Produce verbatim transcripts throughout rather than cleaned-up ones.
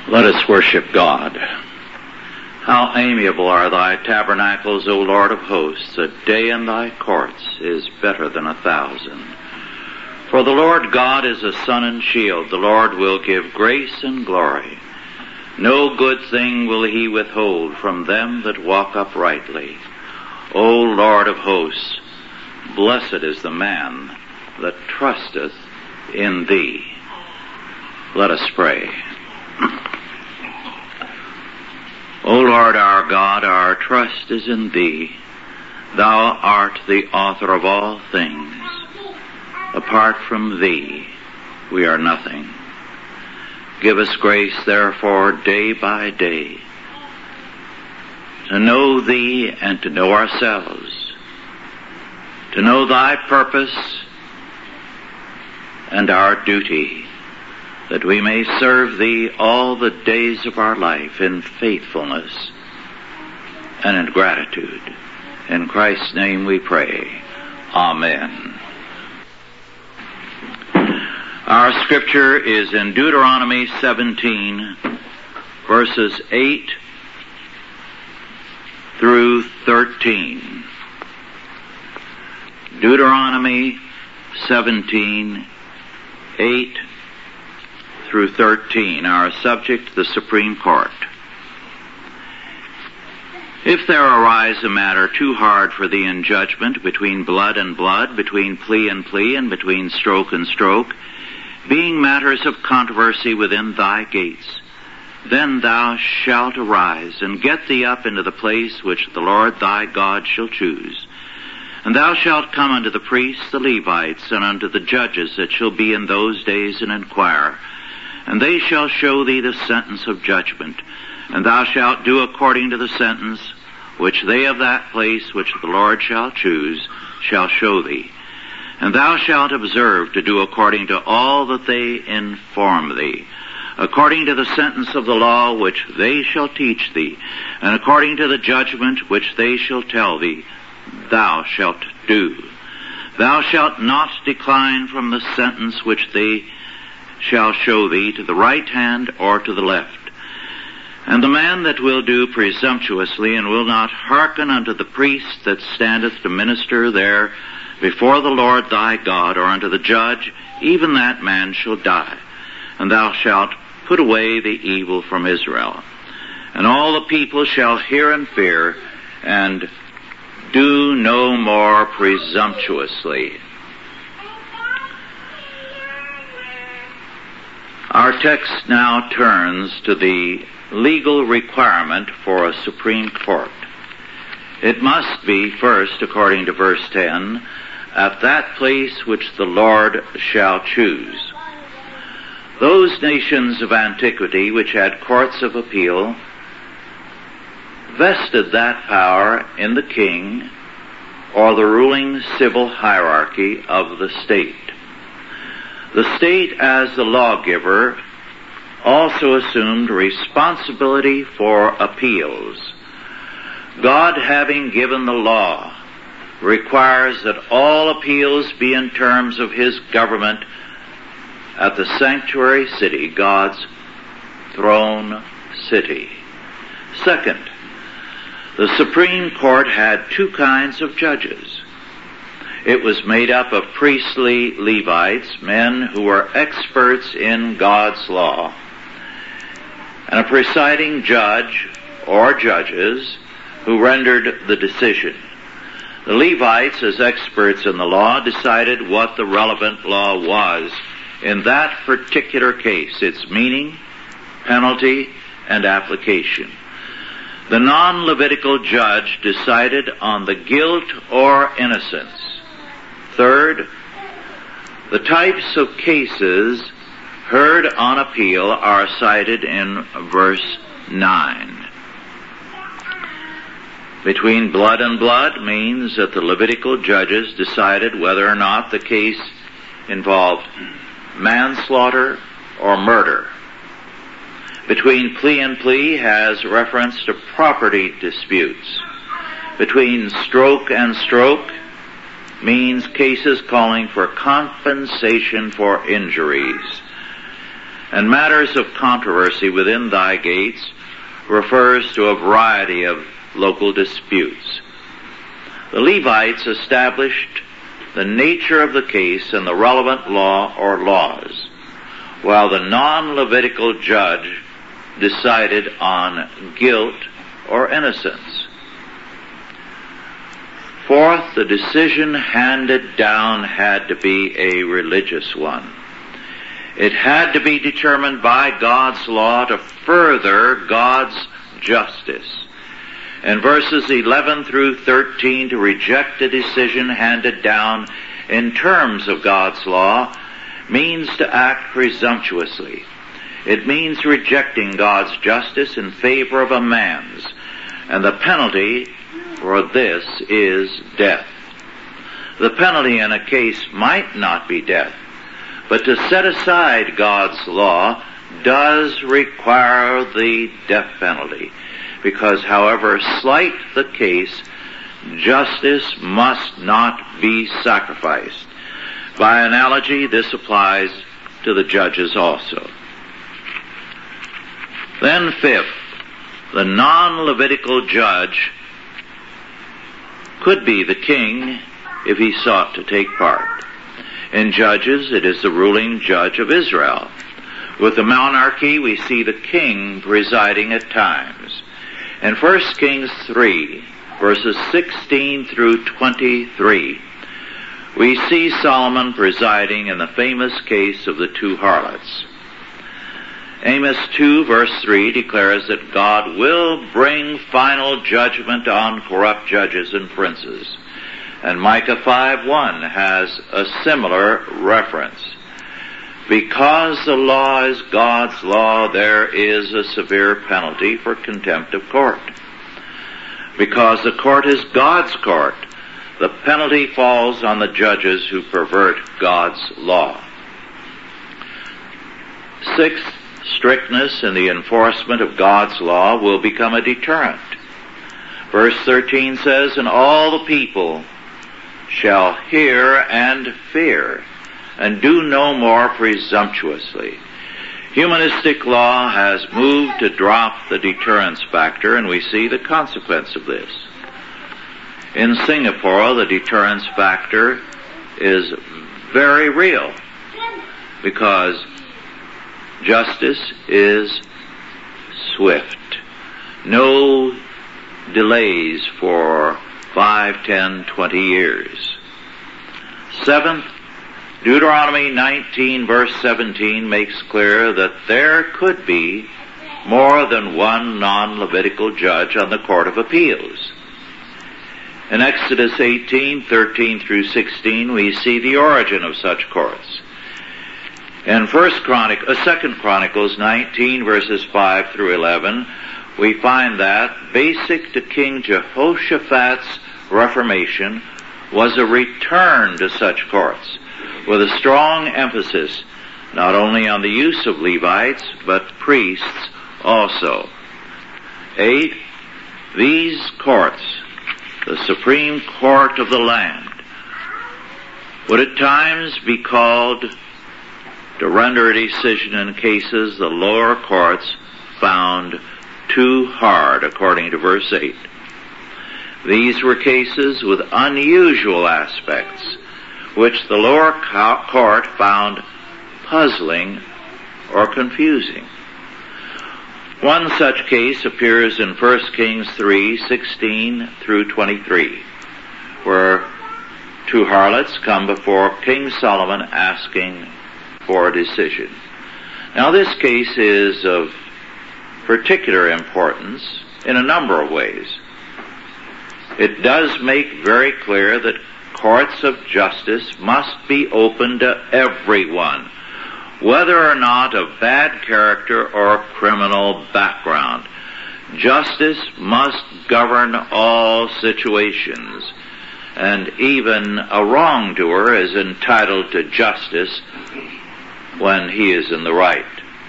Let us worship God. How amiable are thy tabernacles, O Lord of hosts! A day in thy courts is better than a thousand. For the Lord God is a sun and shield. The Lord will give grace and glory. No good thing will he withhold from them that walk uprightly. O Lord of hosts, blessed is the man that trusteth in thee. Let us pray. O Lord our God, our trust is in thee. Thou art the author of all things. Apart from thee, we are nothing. Give us grace, therefore, day by day, to know thee and to know ourselves, to know thy purpose and our duty, that we may serve thee all the days of our life in faithfulness and in gratitude. In Christ's name we pray. Amen. Our scripture is in Deuteronomy seventeen, verses eight through thirteen. Deuteronomy seventeen, eight through thirteen. Our subject, the Supreme Court. If there arise a matter too hard for thee in judgment, between blood and blood, between plea and plea, and between stroke and stroke, being matters of controversy within thy gates, then thou shalt arise, and get thee up into the place which the Lord thy God shall choose. And thou shalt come unto the priests, the Levites, and unto the judges that shall be in those days, and inquire. And they shall show thee the sentence of judgment. And thou shalt do according to the sentence which they of that place which the Lord shall choose shall show thee. And thou shalt observe to do according to all that they inform thee, according to the sentence of the law which they shall teach thee, and according to the judgment which they shall tell thee, thou shalt do. Thou shalt not decline from the sentence which they shall show thee to the right hand or to the left. And the man that will do presumptuously and will not hearken unto the priest that standeth to minister there before the Lord thy God, or unto the judge, even that man shall die. And thou shalt put away the evil from Israel. And all the people shall hear and fear, and do no more presumptuously. Our text now turns to the legal requirement for a Supreme Court. It must be, first, according to verse ten, at that place which the Lord shall choose. Those nations of antiquity which had courts of appeal vested that power in the king or the ruling civil hierarchy of the state. The state, as the lawgiver, also assumed responsibility for appeals. God, having given the law, requires that all appeals be in terms of his government at the sanctuary city, God's throne city. Second, the Supreme Court had two kinds of judges. It was made up of priestly Levites, men who were experts in God's law, and a presiding judge or judges who rendered the decision. The Levites, as experts in the law, decided what the relevant law was in that particular case, its meaning, penalty, and application. The non-Levitical judge decided on the guilt or innocence. Third, the types of cases heard on appeal are cited in verse nine. Between blood and blood means that the Levitical judges decided whether or not the case involved manslaughter or murder. Between plea and plea has reference to property disputes. Between stroke and stroke means cases calling for compensation for injuries. And matters of controversy within thy gates refers to a variety of local disputes. The Levites established the nature of the case and the relevant law or laws, while the non-Levitical judge decided on guilt or innocence. Fourth, the decision handed down had to be a religious one. It had to be determined by God's law to further God's justice. In verses eleven through thirteen, to reject a decision handed down in terms of God's law means to act presumptuously. It means rejecting God's justice in favor of a man's, and the penalty for this is death. The penalty in a case might not be death, but to set aside God's law does require the death penalty, because however slight the case, justice must not be sacrificed. By analogy, this applies to the judges also. Then fifth, the non-Levitical judge could be the king if he sought to take part. In Judges, it is the ruling judge of Israel. With the monarchy, we see the king presiding at times. In First Kings three, verses sixteen through twenty-three, we see Solomon presiding in the famous case of the two harlots. Amos two, verse three, declares that God will bring final judgment on corrupt judges and princes. And Micah five one has a similar reference. Because the law is God's law, there is a severe penalty for contempt of court. Because the court is God's court, the penalty falls on the judges who pervert God's law. Sixth, strictness in the enforcement of God's law will become a deterrent. Verse thirteen says, "And all the people shall hear and fear, and do no more presumptuously." Humanistic law has moved to drop the deterrence factor, and we see the consequence of this. In Singapore, the deterrence factor is very real, because justice is swift. No delays for five, ten, twenty years. Seventh, Deuteronomy nineteen, verse seventeen makes clear that there could be more than one non-Levitical judge on the Court of Appeals. In Exodus eighteen, thirteen through sixteen, we see the origin of such courts. In First Chronic, uh, Second Chronicles nineteen, verses five through eleven, we find that basic to King Jehoshaphat's reformation was a return to such courts, with a strong emphasis not only on the use of Levites, but priests also. Eight, these courts, the Supreme Court of the land, would at times be called to render a decision in cases the lower courts found too hard, according to verse eight. These were cases with unusual aspects, which the lower court found puzzling or confusing. One such case appears in First Kings three, sixteen through twenty-three, where two harlots come before King Solomon asking for a decision. Now, this case is of particular importance in a number of ways. It does make very clear that courts of justice must be open to everyone, whether or not of bad character or criminal background. Justice must govern all situations, and even a wrongdoer is entitled to justice when he is in the right.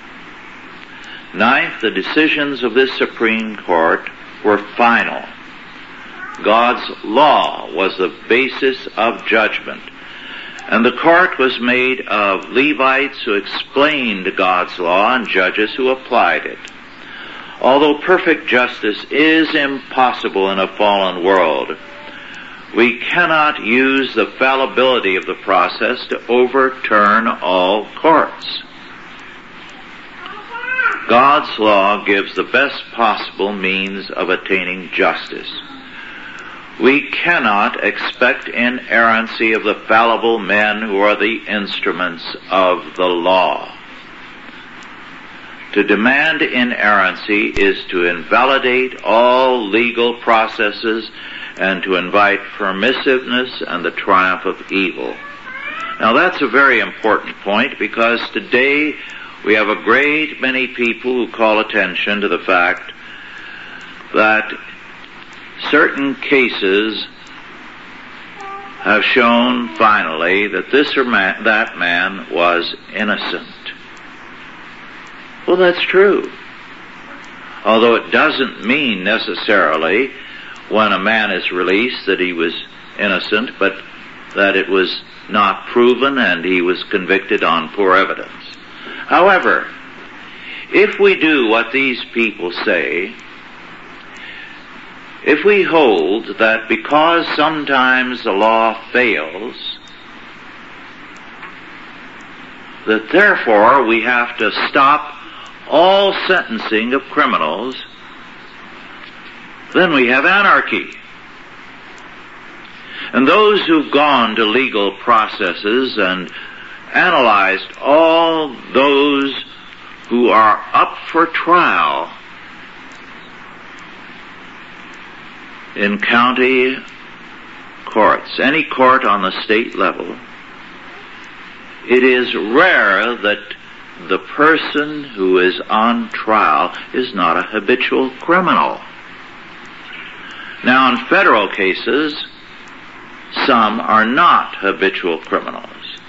Ninth, the decisions of this Supreme Court were final. God's law was the basis of judgment, And the court was made of Levites who explained God's law and judges who applied it. Although perfect justice is impossible in a fallen world, we cannot use the fallibility of the process to overturn all courts. God's law gives the best possible means of attaining justice. We cannot expect inerrancy of the fallible men who are the instruments of the law. To demand inerrancy is to invalidate all legal processes and to invite permissiveness and the triumph of evil. Now that's a very important point, because today we have a great many people who call attention to the fact that certain cases have shown finally that this or man, that man was innocent. Well, that's true. Although it doesn't mean necessarily when a man is released that he was innocent, but that it was not proven and he was convicted on poor evidence. However, if we do what these people say, if we hold that because sometimes the law fails, that therefore we have to stop all sentencing of criminals, then we have anarchy. And those who've gone to legal processes and analyzed all those who are up for trial in county courts, any court on the state level, it is rare that the person who is on trial is not a habitual criminal. Now, in federal cases, some are not habitual criminals.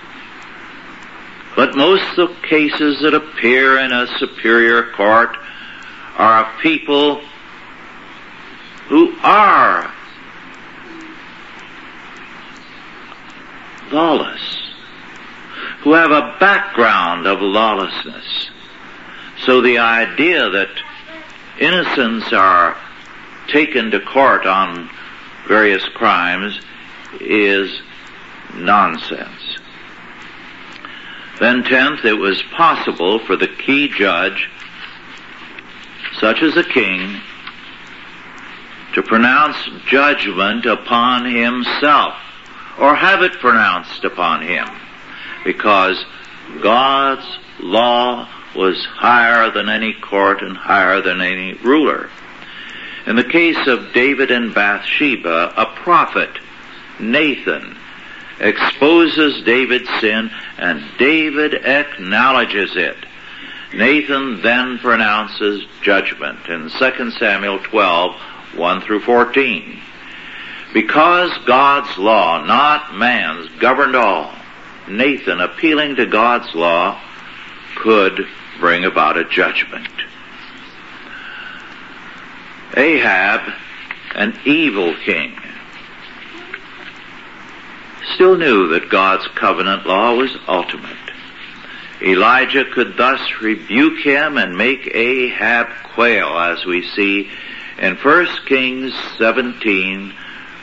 But most of the cases that appear in a superior court are of people who are lawless, who have a background of lawlessness. So the idea that innocents are taken to court on various crimes is nonsense. Then tenth, it was possible for the key judge, such as a king, to pronounce judgment upon himself, or have it pronounced upon him, because God's law was higher than any court and higher than any ruler. In the case of David and Bathsheba, a prophet, Nathan, exposes David's sin, and David acknowledges it. Nathan then pronounces judgment in Second Samuel twelve, one through fourteen. Because God's law, not man's, governed all, Nathan, appealing to God's law, could bring about a judgment. Ahab, an evil king, still knew that God's covenant law was ultimate. Elijah could thus rebuke him and make Ahab quail, as we see in First Kings seventeen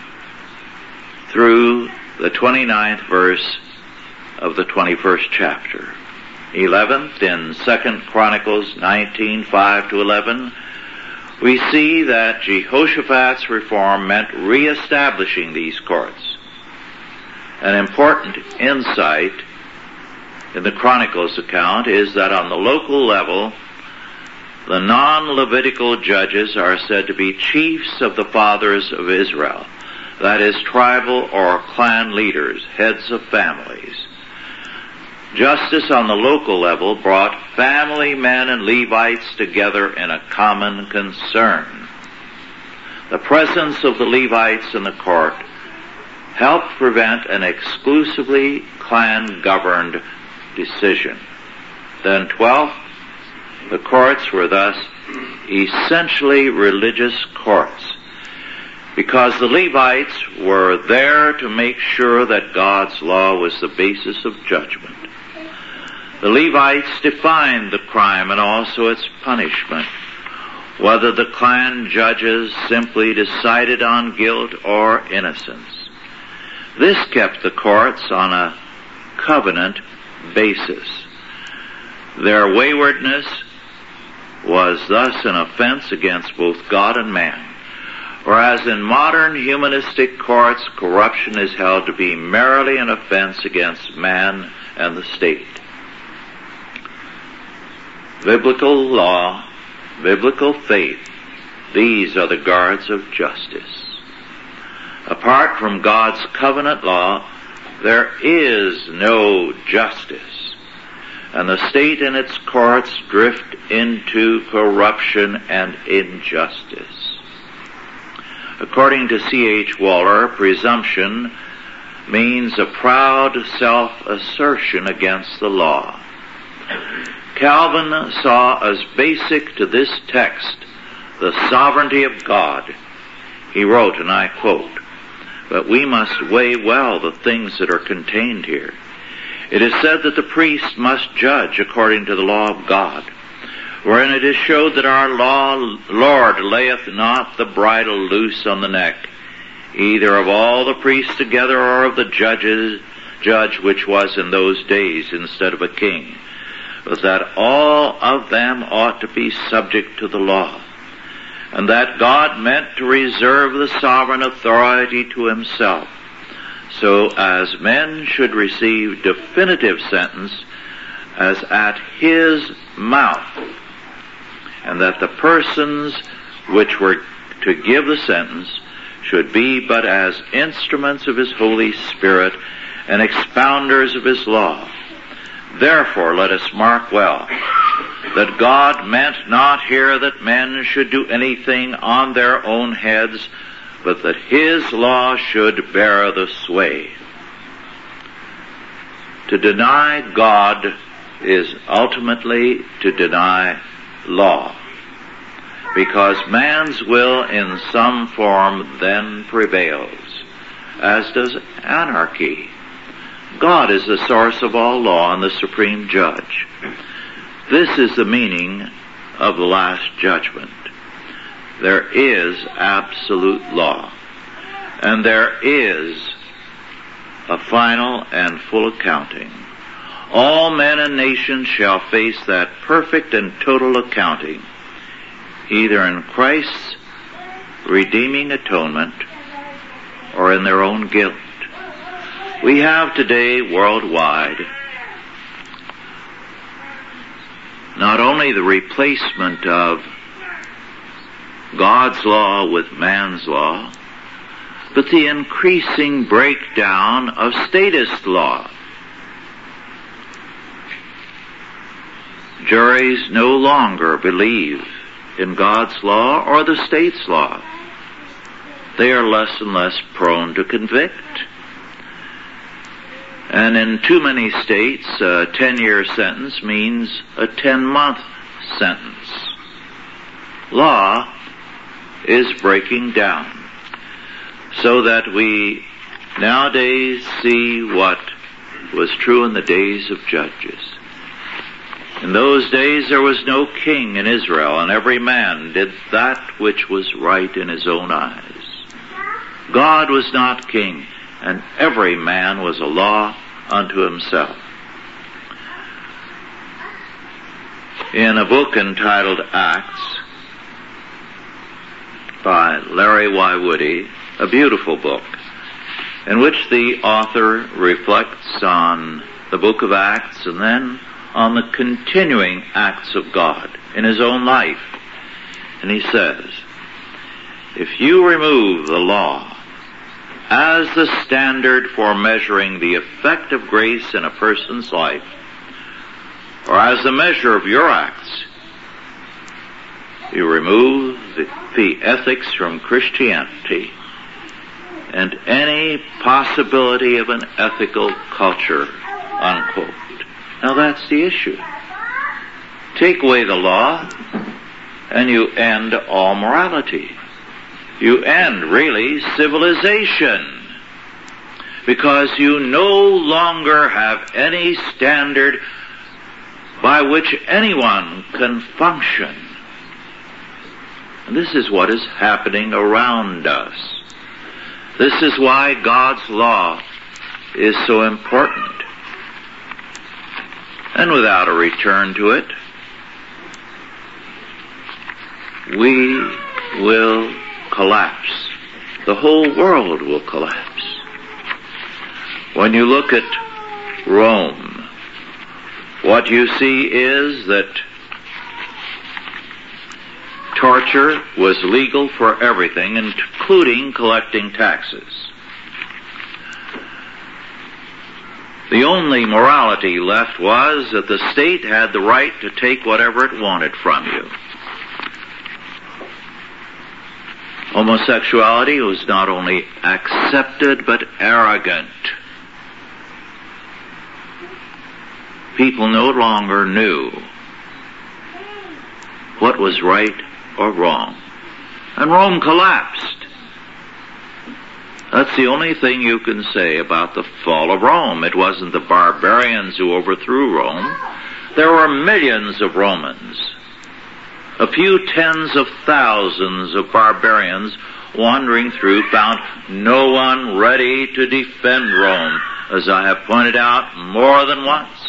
through the twenty-ninth verse of the twenty-first chapter. eleventh, in Second Chronicles nineteen, five to eleven, we see that Jehoshaphat's reform meant reestablishing these courts. An important insight in the Chronicles account is that on the local level, the non-Levitical judges are said to be chiefs of the fathers of Israel, that is, tribal or clan leaders, heads of families. Justice on the local level brought family men and Levites together in a common concern. The presence of the Levites in the court helped prevent an exclusively clan-governed decision. Then twelfth, the courts were thus essentially religious courts. because the Levites were there to make sure that God's law was the basis of judgment. The Levites defined the crime and also its punishment, whether the clan judges simply decided on guilt or innocence. This kept the courts on a covenant basis. Their waywardness was thus an offense against both God and man, whereas in modern humanistic courts, corruption is held to be merely an offense against man and the state. Biblical law, biblical faith, these are the guards of justice. Apart from God's covenant law, there is no justice, and the state and its courts drift into corruption and injustice. According to C H Waller, presumption means a proud self-assertion against the law. Calvin saw as basic to this text the sovereignty of God. He wrote, and I quote, "But we must weigh well the things that are contained here. It is said that the priest must judge according to the law of God, wherein it is showed that our law, Lord layeth not the bridle loose on the neck, either of all the priests together or of the judges, judge which was in those days instead of a king, but that all of them ought to be subject to the law, and that God meant to reserve the sovereign authority to himself, so as men should receive definitive sentence as at his mouth, and that the persons which were to give the sentence should be but as instruments of his Holy Spirit and expounders of his law. Therefore, let us mark well that God meant not here that men should do anything on their own heads, but that his law should bear the sway. To deny God is ultimately to deny law, because man's will in some form then prevails, as does anarchy. God is the source of all law and the supreme judge. This is the meaning of the last judgment. There is absolute law, and there is a final and full accounting. All men and nations shall face that perfect and total accounting, either in Christ's redeeming atonement or in their own guilt. We have today worldwide not only the replacement of God's law with man's law, but the increasing breakdown of statist law. Juries no longer believe in God's law or the state's law. They are less and less prone to convict. And in too many states, a ten-year sentence means a ten-month sentence. Law is breaking down, so that we nowadays see what was true in the days of Judges. In those days there was no king in Israel, and every man did that which was right in his own eyes. God was not king, and every man was a law unto himself. In a book entitled Acts by Larry Y. Woody, a beautiful book, in which the author reflects on the book of Acts and then on the continuing acts of God in his own life. And he says, if you remove the law as the standard for measuring the effect of grace in a person's life, or as the measure of your acts, you remove the, the ethics from Christianity and any possibility of an ethical culture, unquote. Now that's the issue. Take away the law, and you end all morality. You end, really, civilization, because you no longer have any standard by which anyone can function. And this is what is happening around us. This is why God's law is so important. And without a return to it, we will collapse. The whole world will collapse. When you look at Rome, what you see is that torture was legal for everything, including collecting taxes. The only morality left was that the state had the right to take whatever it wanted from you. Homosexuality was not only accepted but arrogant. People no longer knew what was right or wrong. And Rome collapsed. That's the only thing you can say about the fall of Rome. It wasn't the barbarians who overthrew Rome. There were millions of Romans. A few tens of thousands of barbarians wandering through found no one ready to defend Rome, as I have pointed out more than once.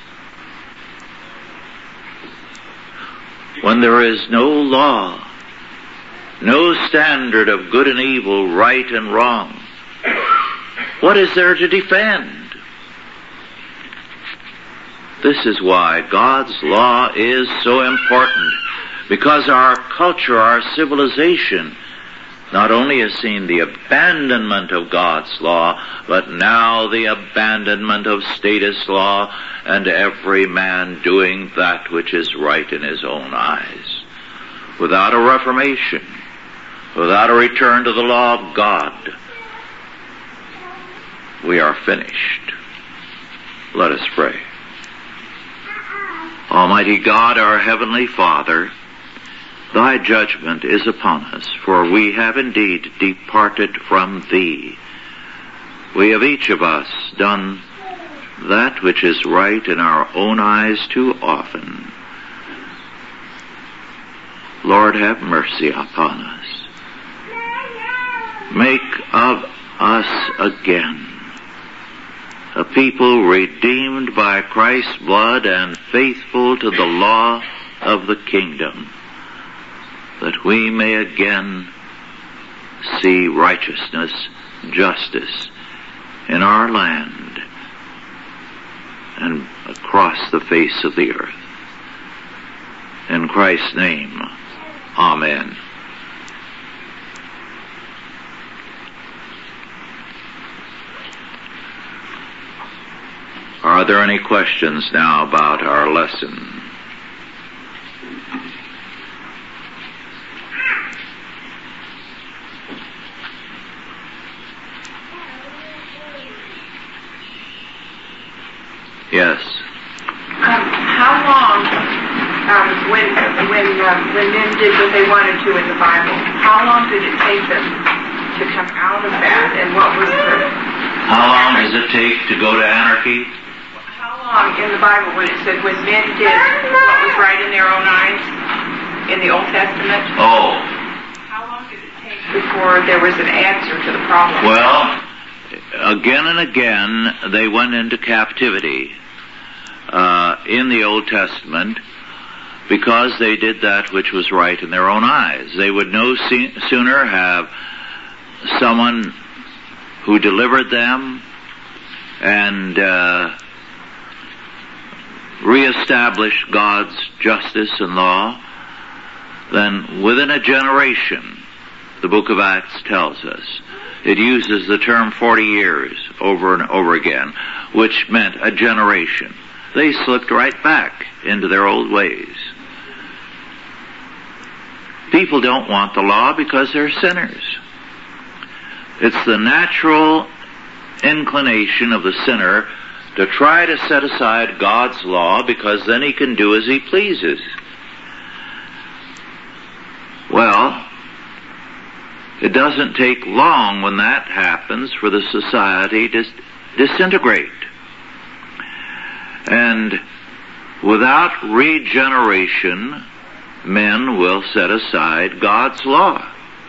When there is no law, no standard of good and evil, right and wrong, what is there to defend? This is why God's law is so important, because our culture, our civilization, not only has seen the abandonment of God's law, but now the abandonment of status law, and every man doing that which is right in his own eyes. Without a reformation, without a return to the law of God, we are finished. Let us pray. Almighty God, our Heavenly Father, Thy judgment is upon us, for we have indeed departed from Thee. We have each of us done that which is right in our own eyes too often. Lord, have mercy upon us. Make of us again a people redeemed by Christ's blood and faithful to the law of the kingdom, that we may again see righteousness, justice in our land and across the face of the earth. In Christ's name, amen. Are there any questions now about our lesson? Yes. Um, how long, um, when when um, when men did what they wanted to in the Bible, how long did it take them to come out of that, and what was the? How long does it take to go to anarchy? How long in the Bible when it said when men did what was right in their own eyes in the Old Testament? Oh. How long did it take before there was an answer to the problem? Well, again and again they went into captivity. Uh, in the Old Testament, because they did that which was right in their own eyes. They would no se- sooner have someone who delivered them and uh, reestablished God's justice and law than within a generation, the book of Acts tells us. It uses the term forty years over and over again, which meant a generation. They slipped right back into their old ways. People don't want the law because they're sinners. It's the natural inclination of the sinner to try to set aside God's law because then he can do as he pleases. Well, It doesn't take long when that happens for the society to disintegrate. And without regeneration, men will set aside God's law.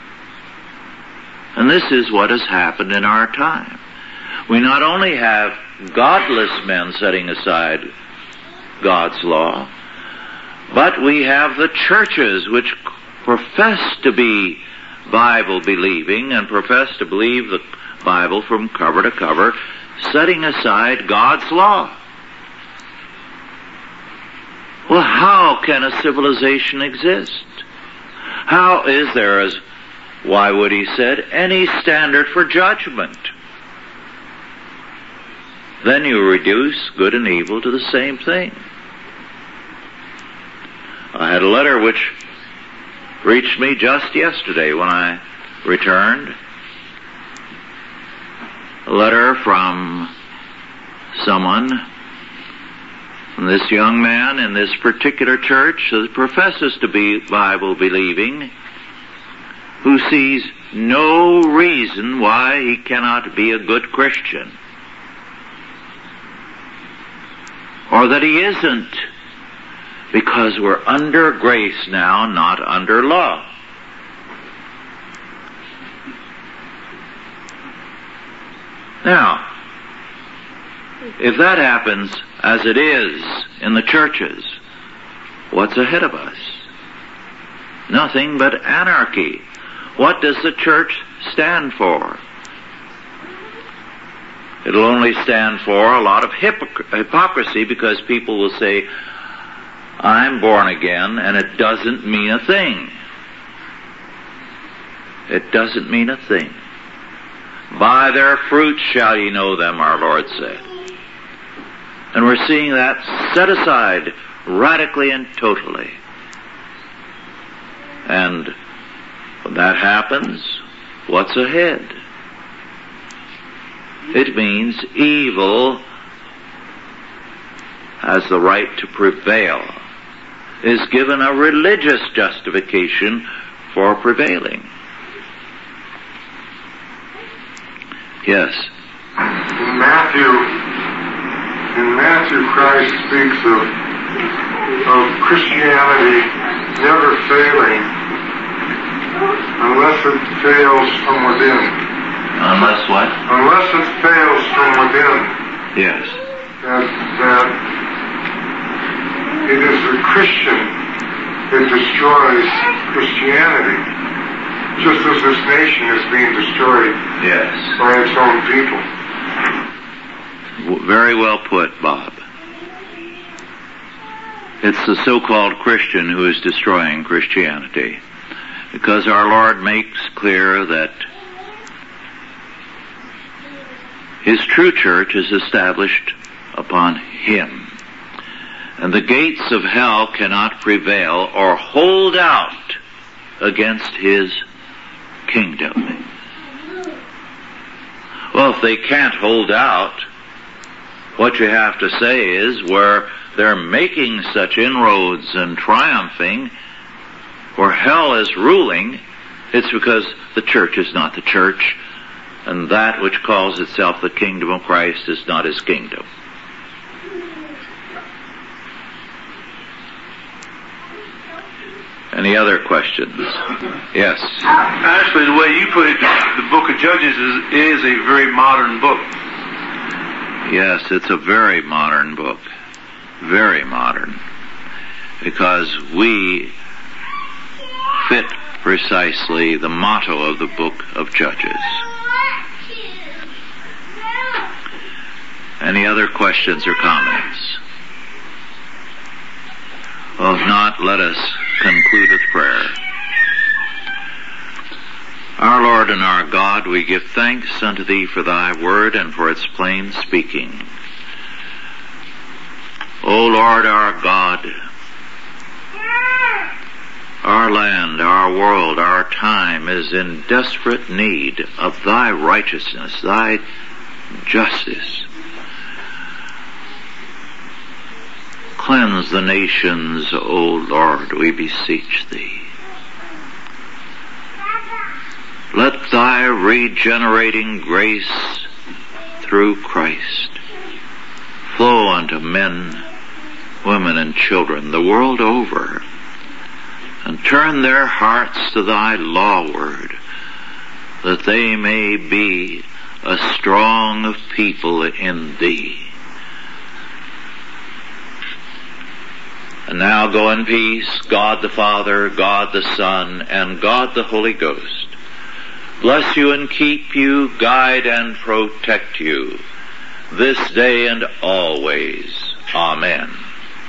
And this is what has happened in our time. We not only have godless men setting aside God's law, but we have the churches which profess to be Bible-believing and profess to believe the Bible from cover to cover, setting aside God's law. Well, how can a civilization exist? How is there, as Whywoody said, any standard for judgment? Then you reduce good and evil to the same thing. I had a letter which reached me just yesterday when I returned. A letter from someone, from this young man in this particular church that professes to be Bible-believing, who sees no reason why he cannot be a good Christian, or that he isn't, because we're under grace now, not under law. Now, if that happens as it is in the churches, what's ahead of us? Nothing but anarchy. What does the church stand for? It'll only stand for a lot of hypocr- hypocrisy, because people will say, I'm born again, and it doesn't mean a thing. It doesn't mean a thing. By their fruits shall ye know them, our Lord said. And we're seeing that set aside radically and totally. And when that happens, what's ahead? It means evil has the right to prevail, is given a religious justification for prevailing. Yes. In Matthew, in Matthew, Christ speaks of, of Christianity never failing unless it fails from within. Unless what? Unless it fails from within. Yes. That, that it is the Christian that destroys Christianity, just as this nation is being destroyed Yes. by its own people. Very well put, Bob. It's the so-called Christian who is destroying Christianity, because our Lord makes clear that His true church is established upon Him. And the gates of hell cannot prevail or hold out against His kingdom. Well, if they can't hold out, what you have to say is, where they're making such inroads and triumphing, where hell is ruling, it's because the church is not the church, and that which calls itself the kingdom of Christ is not His kingdom. Any other questions? Yes. Actually, the way you put it, the book of Judges is, is a very modern book. Yes, it's a very modern book. Very modern. Because we fit precisely the motto of the book of Judges. Any other questions or comments? Well, if not, let us conclude with prayer. Our Lord and our God, we give thanks unto Thee for Thy word and for its plain speaking. O Lord our God, our land, our world, our time is in desperate need of Thy righteousness, Thy justice. Cleanse the nations, O Lord, we beseech Thee. Let thy regenerating grace through Christ flow unto men, women, and children the world over, and turn their hearts to thy law word, that they may be a strong people in thee. And now go in peace, God the Father, God the Son, and God the Holy Ghost bless you and keep you, guide and protect you, this day and always. Amen.